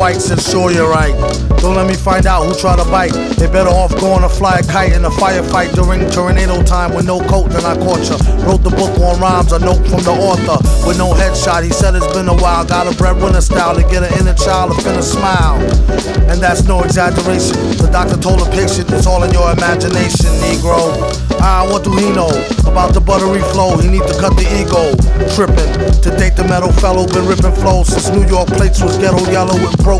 fights, and sure you're right. Don't let me find out who try to bite. They better off going to fly a kite in a firefight during tornado time with no coat, then I caught ya. Wrote the book on rhymes, a note from the author with no headshot. He said it's been a while, got a breadwinner style to get an inner child to finna smile. And that's no exaggeration. The doctor told the patient it's all in your imagination, Negro. What do he know about the buttery flow? He need to cut the ego. Trippin'. To date, the metal fellow been ripping flows since New York plates was ghetto yellow with broke